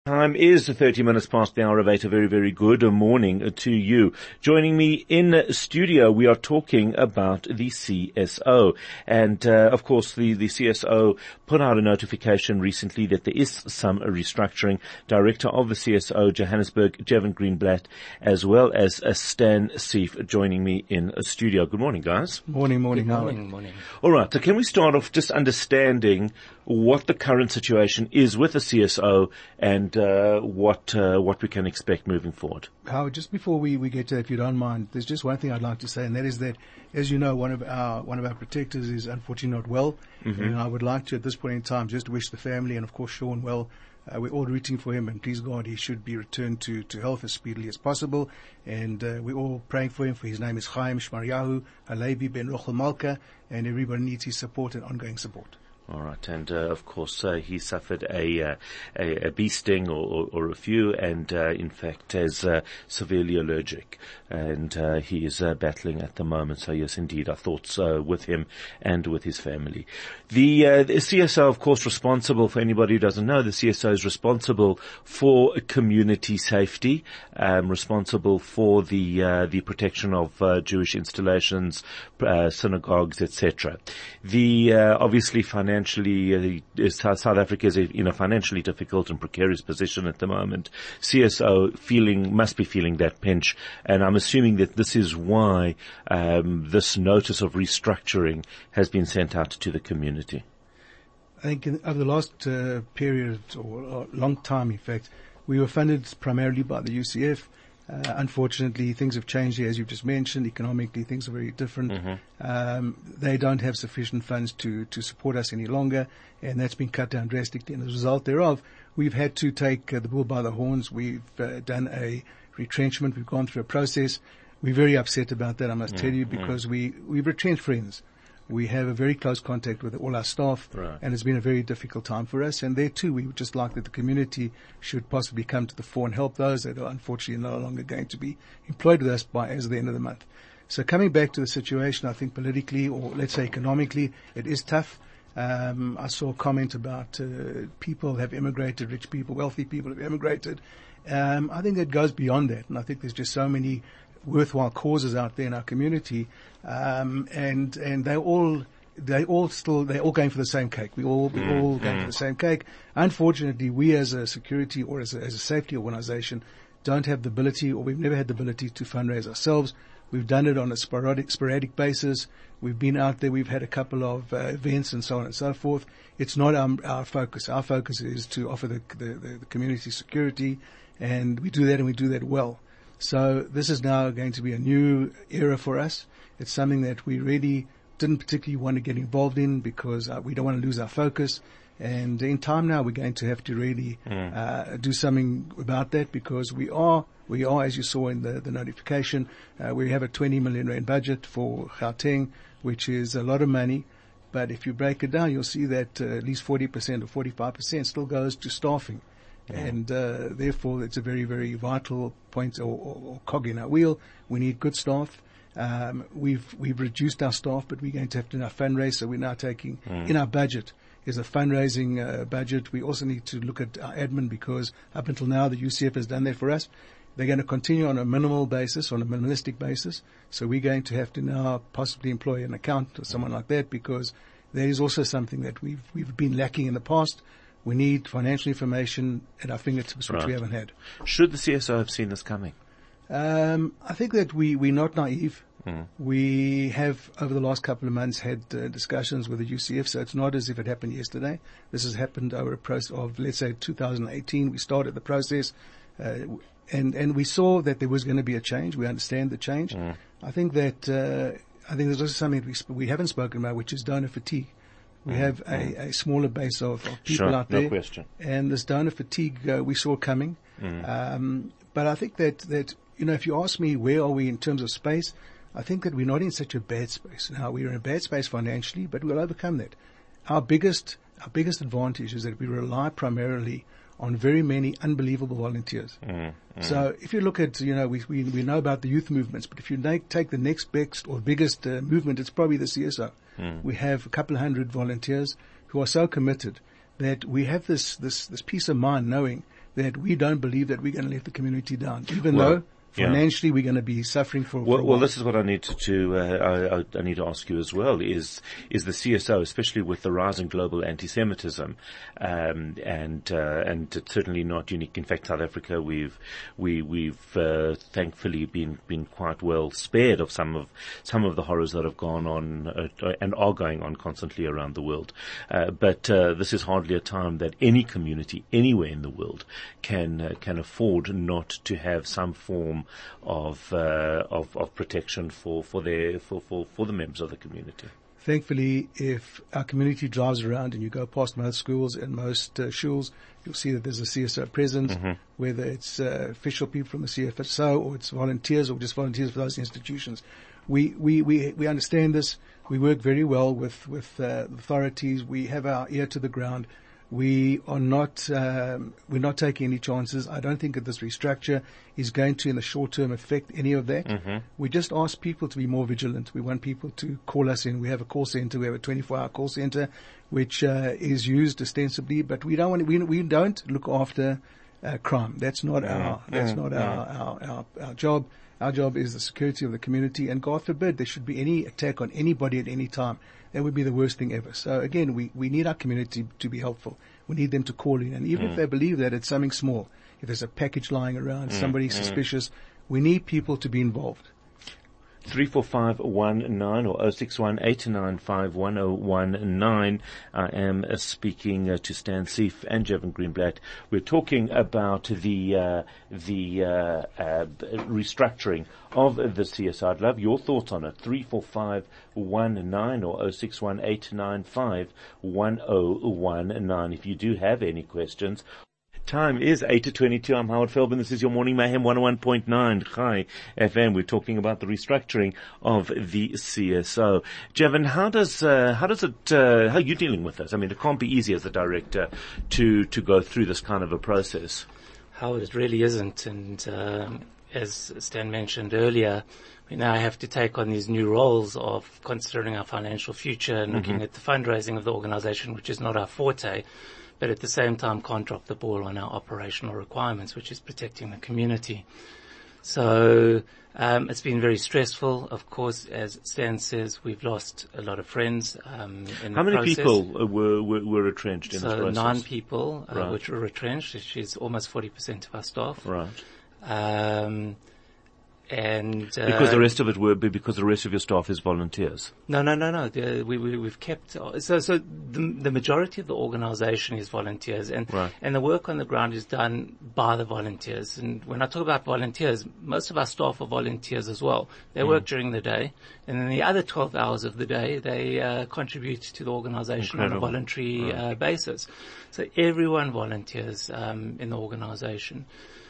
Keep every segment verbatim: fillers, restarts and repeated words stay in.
Time is thirty minutes past the hour of eight. A very, very good morning to you. Joining me in studio, we are talking about the C S O. And, uh, of course, the, the C S O put out a notification recently that there is some restructuring. Director of the C S O, Johannesburg, Jevon Greenblatt, as well as uh, Stan Seef, joining me in studio. Good morning, guys. Morning, morning. Good morning, morning. All right. So can we start off just understanding what the current situation is with the C S O and uh, what uh, what we can expect moving forward? Howard, just before we, we get to that, if you don't mind, there's just one thing I'd like to say, and that is that, as you know, one of our one of our protectors is unfortunately not well, mm-hmm. and I would like to, at this point in time, just wish the family and, of course, Sean well. Uh, we're all rooting for him, and please God, he should be returned to, to health as speedily as possible. And uh, we're all praying for him. For his name is Chaim Shmaryahu Halevi Ben Rochel Malka, and everybody needs his support and ongoing support. All right, and uh, of course uh, he suffered a, uh, a a bee sting or, or, or a few, and uh, in fact is uh, severely allergic, and uh, he is uh, battling at the moment. So yes, indeed, our thoughts uh, with him and with his family. The, uh, the C S O, of course, responsible for anybody who doesn't know. The C S O is responsible for community safety, um, responsible for the uh, the protection of uh, Jewish installations, uh, synagogues, et cetera. The uh, obviously financial. Financially, uh, South Africa is in a financially difficult and precarious position at the moment. C S O feeling must be feeling that pinch, and I'm assuming that this is why um, this notice of restructuring has been sent out to the community. I think in, over the last uh, period, or a long time, in fact, we were funded primarily by the U C F. Uh, unfortunately, things have changed here, as you've just mentioned. Economically, things are very different. Mm-hmm. Um, they don't have sufficient funds to, to support us any longer, and that's been cut down drastically. And as a result thereof, we've had to take uh, the bull by the horns. We've uh, done a retrenchment. We've gone through a process. We're very upset about that, I must mm-hmm. tell you, because we, we've retrenched friends. We have a very close contact with all our staff, right. and it's been a very difficult time for us. And there too, we would just like that the community should possibly come to the fore and help those that are unfortunately no longer going to be employed with us by as the end of the month. So coming back to the situation, I think politically, or let's say economically, it is tough. Um, I saw a comment about uh, people have immigrated, rich people, wealthy people have immigrated. Um, I think it goes beyond that, and I think there's just so many worthwhile causes out there in our community, um, and and they all they all still they're all going for the same cake. We all we all mm, going mm. for the same cake. Unfortunately, we as a security or as a, as a safety organisation don't have the ability, or we've never had the ability to fundraise ourselves. We've done it on a sporadic sporadic basis. We've been out there. We've had a couple of uh, events and so on and so forth. It's not our, our focus. Our focus is to offer the, the, the, the community security, and we do that and we do that well. So this is now going to be a new era for us. It's something that we really didn't particularly want to get involved in because uh, we don't want to lose our focus. And in time now, we're going to have to really mm. uh, do something about that, because we are, we are, as you saw in the, the notification, uh, we have a twenty million rand budget for Gauteng, which is a lot of money. But if you break it down, you'll see that uh, at least forty percent or forty-five percent still goes to staffing. Yeah. And uh, therefore, it's a very, very vital point or, or, or cog in our wheel. We need good staff. Um, we've we've reduced our staff, but we're going to have to now fundraise. So we're now taking mm. in our budget is a fundraising uh, budget. We also need to look at our admin, because up until now the U C F has done that for us. They're going to continue on a minimal basis, on a minimalistic basis. So we're going to have to now possibly employ an accountant or someone like that, because there is also something that we've we've been lacking in the past. We need financial information at our fingertips, which right. we haven't had. Should the C S O have seen this coming? Um, I think that we, we're not naive. Mm. We have, over the last couple of months, had uh, discussions with the U C F, so it's not as if it happened yesterday. This has happened over a process of, let's say, two thousand eighteen. We started the process, uh, and, and we saw that there was going to be a change. We understand the change. Mm. I think that, uh, I think there's also something we, sp- we haven't spoken about, which is donor fatigue. We mm, have a, mm. a smaller base of, of people sure, out there. No question. And this donor fatigue, uh, we saw coming. Mm. Um, but I think that, that, you know, if you ask me where are we in terms of space, I think that we're not in such a bad space. Now, we're in a bad space financially, but we'll overcome that. Our biggest, our biggest advantage is that we rely primarily on very many unbelievable volunteers. Mm, mm. So if you look at, you know, we, we, we know about the youth movements, but if you take, take the next best or biggest uh, movement, it's probably the C S O. Mm. We have a couple of hundred volunteers who are so committed that we have this, this, this peace of mind knowing that we don't believe that we're going to let the community down, even Well, though financially, yeah. we're going to be suffering for, well, for a while. Well, this is what I need to, to uh, I, I need to ask you as well, is, is the C S O, especially with the rising global anti-Semitism, um, and, uh, and it's certainly not unique. In fact, South Africa, we've, we, we've, uh, thankfully been, been quite well spared of some of, some of the horrors that have gone on, uh, and are going on constantly around the world. Uh, but, uh, this is hardly a time that any community anywhere in the world can, uh, can afford not to have some form of uh, of of protection for for their for, for for the members of the community. Thankfully, if our community drives around and you go past most schools and most uh, shuls, you'll see that there's a C S O present, mm-hmm. whether it's uh, official people from the C S O or it's volunteers or just volunteers for those institutions. We we we we understand this. We work very well with with uh, authorities. We have our ear to the ground. We are not, um, we're not taking any chances. I don't think that this restructure is going to, in the short term, affect any of that. Mm-hmm. We just ask people to be more vigilant. We want people to call us in. We have a call center. We have a twenty-four hour call center, which uh, is used ostensibly, but we don't want. We we don't look after uh, crime. That's not mm-hmm. our. That's mm-hmm. not our, our our our job. Our job is the security of the community, and God forbid there should be any attack on anybody at any time. That would be the worst thing ever. So again, we, we need our community to be helpful. We need them to call in. And even mm. if they believe that it's something small, if there's a package lying around, mm. somebody mm. suspicious, we need people to be involved. three four five one nine or oh six one eight nine five one oh one nine. I am uh, speaking uh, to Stan Seif and Jevon Greenblatt. We're talking about the uh, the uh, uh, restructuring of the C S O. I'd love your thoughts on it. three four five one nine or oh six one eight nine five one oh one nine. If you do have any questions. Time is eight to twenty-two. I'm Howard Feldman. This is your Morning Mayhem one oh one point nine Chai F M. We're talking about the restructuring of the C S O. Jevon, how does, uh, how does it, uh, how are you dealing with this? I mean, it can't be easy as a director to, to go through this kind of a process. Howard, it really isn't. And, um, as Stan mentioned earlier, we now have to take on these new roles of considering our financial future and mm-hmm. looking at the fundraising of the organization, which is not our forte, but at the same time can't drop the ball on our operational requirements, which is protecting the community. So um, it's been very stressful. Of course, as Stan says, we've lost a lot of friends um, in How the many process. people were, were, were retrenched in so this process? So nine people uh, right. which were retrenched, which is almost forty percent of our staff. Right. Um, And, uh, because the rest of it were, because the rest of your staff is volunteers. No, no, no, no. The, we, we, we've kept, so, so the, the majority of the organization is volunteers and, right. and the work on the ground is done by the volunteers. And when I talk about volunteers, most of our staff are volunteers as well. They mm. work during the day and then the other twelve hours of the day, they, uh, contribute to the organization Incredible. on a voluntary, right. uh, basis. So everyone volunteers, um, in the organization.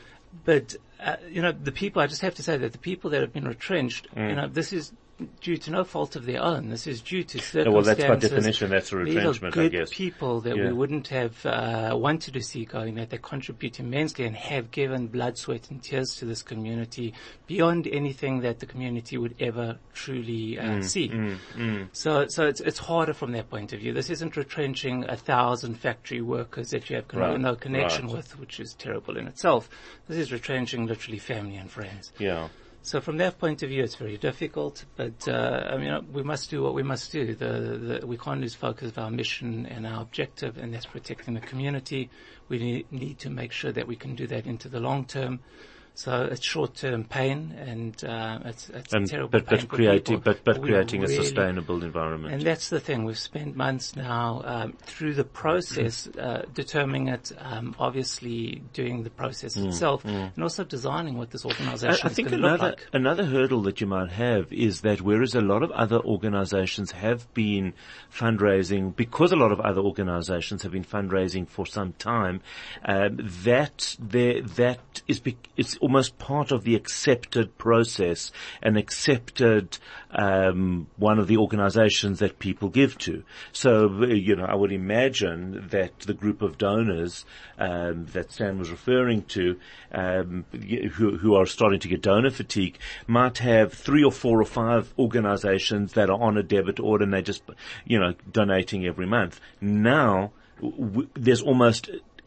But, uh, you know, the people, I just have to say that the people that have been retrenched, mm. you know, this is due to no fault of their own. This is due to circumstances. No, well, that's by definition, that's a retrenchment, These are good I guess. people that yeah. we wouldn't have uh, wanted to see going, that they contribute immensely and have given blood, sweat and tears to this community beyond anything that the community would ever truly uh, mm, see. Mm, mm. So, so it's, it's harder from their point of view. This isn't retrenching a thousand factory workers that you have con- right. no connection right. with, which is terrible in itself. This is retrenching literally family and friends. Yeah. So from that point of view, it's very difficult, but, uh, I mean, we must do what we must do. The, the, we can't lose focus of our mission and our objective, and that's protecting the community. We need, need to make sure that we can do that into the long term. So it's short-term pain, and uh, it's, it's and, a terrible but, pain but for creating, people. But, but creating really, a sustainable environment. And that's the thing. We've spent months now um, through the process uh, determining it, um, obviously doing the process mm, itself, mm. and also designing what this organisation I, I is think going to another, look like. Another hurdle that you might have is that whereas a lot of other organizations have been fundraising, because a lot of other organizations have been fundraising for some time, um, that there, that is be, it's almost part of the accepted process and accepted um, one of the organizations that people give to. So, you know, I would imagine that the group of donors um, that Stan was referring to, um, who, who are starting to get donor fatigue, might have three or four or five organizations that are on a debit order and they're just, you know, donating every month. Now, w- there's almost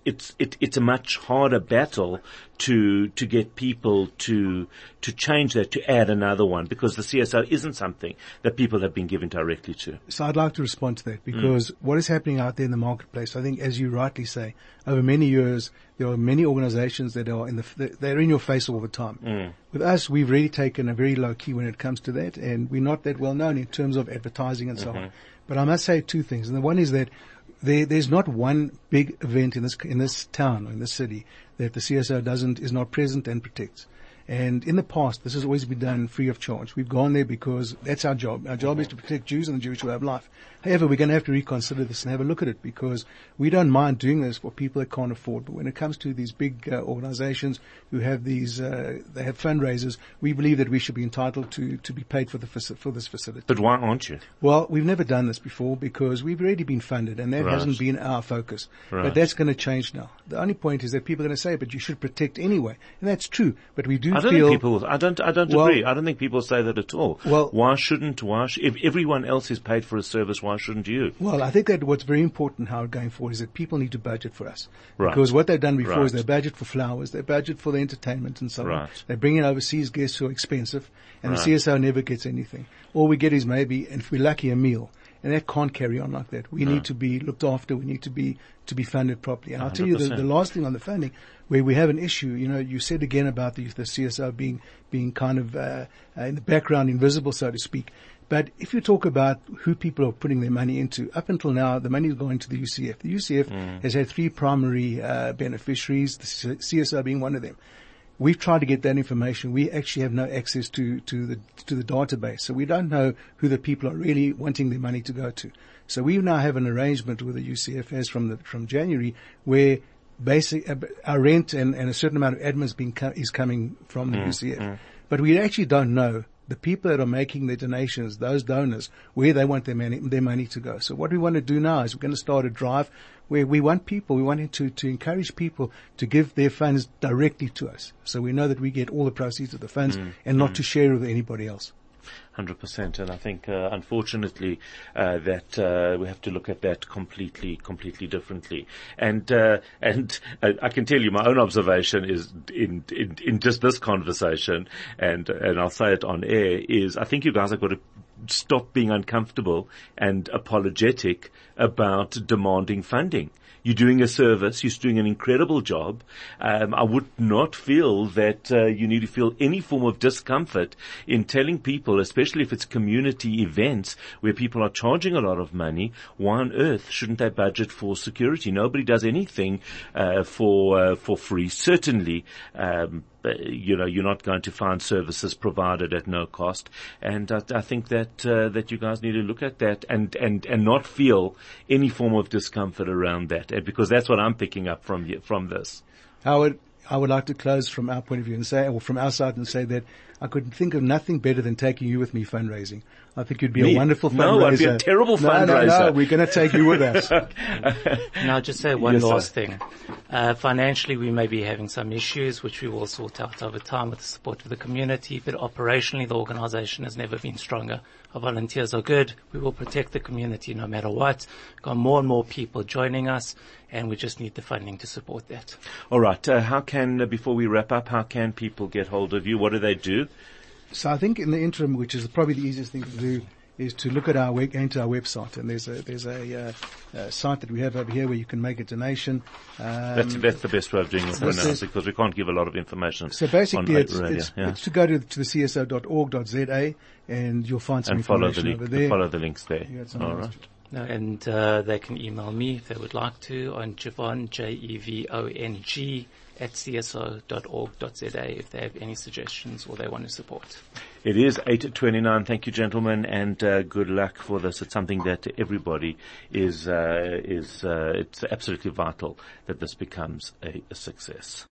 it's it, it's a much harder battle to to get people to to change that, to add another one, because the C S O isn't something that people have been given directly to. So I'd like to respond to that, because mm. what is happening out there in the marketplace, I think, as you rightly say, over many years there are many organizations that are in the they're in your face all the time. Mm. With us, we've really taken a very low key when it comes to that, and we're not that well known in terms of advertising and so mm-hmm. on. But I must say two things, and the one is that There, there's not one big event in this in this town or in this city that the C S O doesn't is not present and protects. And in the past, this has always been done free of charge. We've gone there because that's our job. Our job is to protect Jews and the Jewish way of life. However, we're going to have to reconsider this and have a look at it, because we don't mind doing this for people that can't afford. But when it comes to these big uh, organizations who have these, uh, they have fundraisers, we believe that we should be entitled to, to be paid for the for this facility. But why aren't you? Well, we've never done this before because we've already been funded, and that right. hasn't been our focus. Right. But that's going to change now. The only point is that people are going to say, but you should protect anyway. And that's true. But we do I don't feel... Think people, I don't, I don't well, agree. I don't think people say that at all. Well, why shouldn't, why, sh- if everyone else is paid for a service, why shouldn't you? Well, I think that what's very important how going forward is that people need to budget for us. Right. Because what they've done before right. is they budget for flowers, they budget for the entertainment and so right. on. They bring in overseas guests who are expensive, and right. the C S O never gets anything. All we get is maybe, and if we're lucky, a meal. And that can't carry on like that. We no. need to be looked after. We need to be, to be funded properly. And I'll tell you the, the last thing on the funding, where we have an issue, you know, you said again about the, the C S O being, being kind of, uh, uh, in the background, invisible, so to speak. But if you talk about who people are putting their money into, up until now, the money is going to the U C F. The U C F mm. has had three primary, uh, beneficiaries, the C S O being one of them. We've tried to get that information. We actually have no access to, to the, to the database. So we don't know who the people are really wanting their money to go to. So we now have an arrangement with the U C F as from the, from January, where basic, uh, our rent and, and a certain amount of admin is being, co- is coming from the mm, U C F. Mm. But we actually don't know the people that are making the donations, those donors, where they want their money, their money to go. So what we want to do now is we're going to start a drive where we want people, we want to, to encourage people to give their funds directly to us. So we know that we get all the proceeds of the funds mm, and not mm. to share with anybody else. one hundred percent. And I think, uh, unfortunately, uh, that, uh, we have to look at that completely, completely differently. And, uh, and uh, I can tell you my own observation is in, in, in just this conversation, and, and I'll say it on air, is I think you guys have got to stop being uncomfortable and apologetic about demanding funding. You're doing a service. You're doing an incredible job. Um, I would not feel that uh, you need to feel any form of discomfort in telling people, especially if it's community events where people are charging a lot of money, why on earth shouldn't they budget for security? Nobody does anything uh, for uh, for free. Certainly, um, you know, you're not going to find services provided at no cost. And I, I think that uh, that you guys need to look at that and and and not feel any form of discomfort around that, because that's what I'm picking up from you, from this. Howard, I would like to close from our point of view and say, or from our side, and say that I could think of nothing better than taking you with me fundraising. I think you'd be me? a wonderful fundraiser. No, I'd be a terrible no, fundraiser. No, no, we're going to take you with us. And I'll just say one yes, last sir. thing. Uh, financially, we may be having some issues, which we will sort out over time with the support of the community, but operationally, the organization has never been stronger. Our volunteers are good. We will protect the community no matter what. Got more and more people joining us, and we just need the funding to support that. All right. Uh, how can, uh, before we wrap up, how can people get hold of you? What do they do? So I think in the interim, which is probably the easiest thing to do, is to look at our web, into our website, and there's a there's a, uh, a site that we have over here where you can make a donation. Um, that's that's the best way of doing it for now, because we can't give a lot of information. So basically, on it's radio, it's, yeah. it's to go to to the c s o dot org dot z a, and you'll find some and follow the information link, over there. follow the links there. All right. No, and uh, they can email me if they would like to on Jevon, J E V O N G, at c s o dot org dot z a if they have any suggestions or they want to support. It is eight twenty-nine. Thank you, gentlemen, and uh, good luck for this. It's something that everybody is, uh, is, uh, it's absolutely vital that this becomes a, a success.